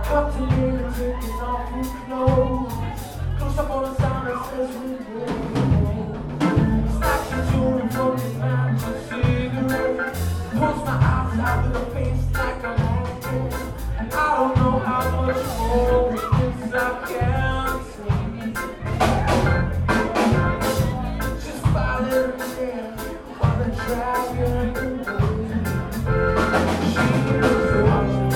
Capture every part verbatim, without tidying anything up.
Cut to me and taking off her clothes. Close up on a sign that says we will. Snatch a tune from the magic cigarette. Pulls my eyes out with a face like a magnet. And I don't know how much more this I can say. Just filing her hair while they're dragging her away. She was watching.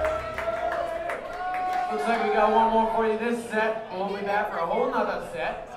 Looks like we got one more for you this set. We'll be back for a whole nother set.